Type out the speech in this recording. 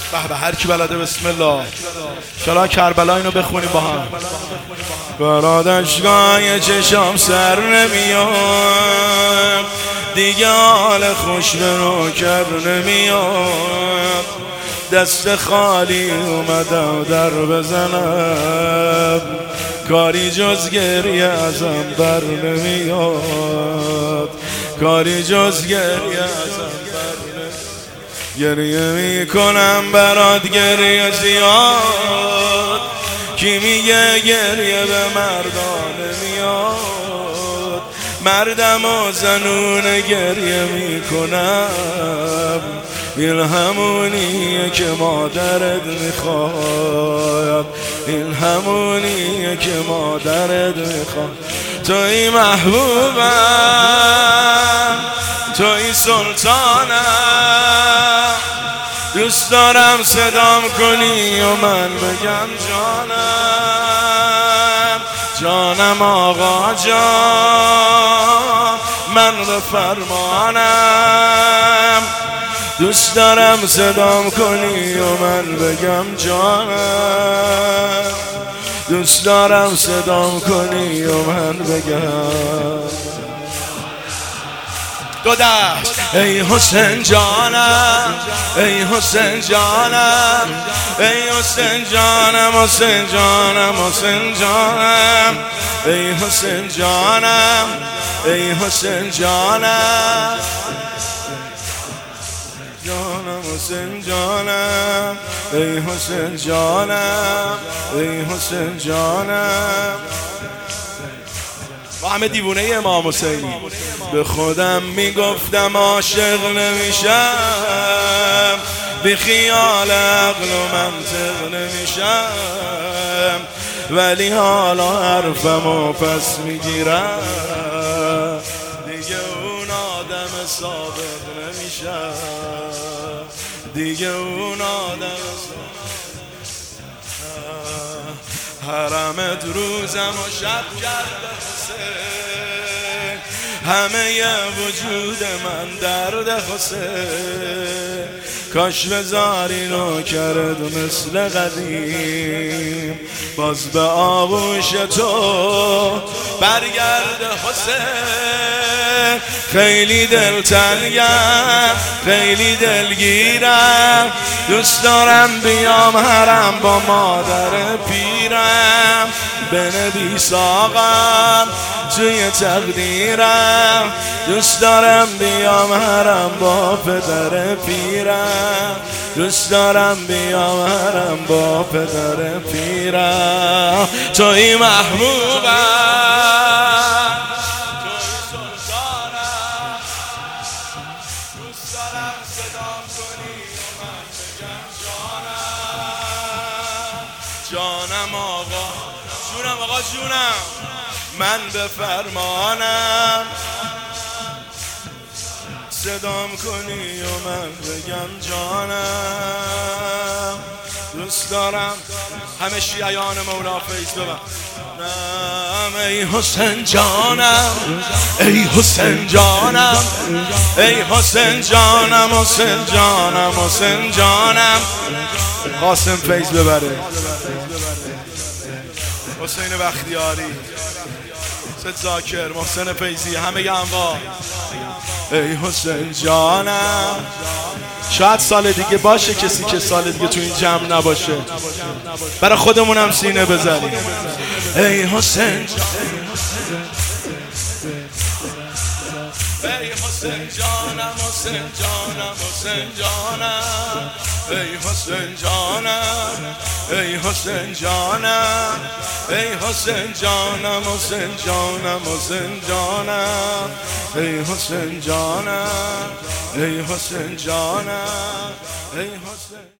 به هر کی بلده بسم الله. شلا کربلا اینو بخونیم با هم. برادشگاه چشام سر نمیاد، دیگه حال خوش به نوکر نمیاد، دست خالی اومدم در بزنم، کاری جز گریه ازم بر نمیاد، کاری جز گریه ازم بر نمیاد. گریه میکنم برات گریه زیاد، کی میگه گریه به مردان نمیاد، مردم و زنون گریه میکنم، این همونیه که مادرت میخواد، این همونیه که مادرت میخواد. توی محبوبم، توی سلطانم، دوست دارم صدام کنی و من بگم جانم، جانم آقا جان، من به فرمانم، دوست دارم صدام کنی و من بگم جانم، دوست دارم صدام کنی و من بگم دو دست. ای حسین جانم، ای حسین جانم، ای حسین جانم، حسین جانم، حسین جانم، ای حسین جانم، ای حسین جانم، جانم حسین جانم، ای حسین جانم، ای حسین جانم. با همه دیوونه امام حسینی. به خودم میگفتم عاشق نمیشم، بی خیال عقل و منطق نمیشم، ولی حالا حرفمو پس میگیرم، دیگه اون آدم سابق نمیشم، دیگه اون آدم حرمت روزم و شب کرده حسین، همه ی وجود من درد حسین، کاش بذاری نوکرت مثل قدیم، باز به آغوش تو برگرد حسین. خیلی دلتنگم، خیلی دلگیرم، دوست دارم بیام حرم با مادر پیرم، بنویس آقام توی تقدیرم، دوست دارم بیام حرم با پدر پیرم، دوست دارم بیام حرم با پدر پیرم. توی محبوبم، توی سلطانم، دوست دارم صدام کنی و من بگم جانم، جانم آقا، جونم آقا جونم، من به فرمانم، صدام کنی و من بگم جانم، دوست دارم. همه شیعیان مولا فیض ببن. ای حسین جانم، ای حسین جانم، ای حسین جانم، حسین جانم، حسین جانم. قاسم فیض ببره، حسین بختیاری، سید زاکر، محسن فیضی، همه انواع. ای حسین جانم. شاید سال دیگه باشه کسی که سال دیگه تو این جمع نباشه، برای خودمونم سینه بزنیم. ای حسین، ای حسین جانم، حسین جانم، حسین جانم، ای حسین جانم، ای حسین جانم، ای حسین جانم، حسین جانم، حسین جانم، ای حسین جانم، ای حسین جانم، ای حسین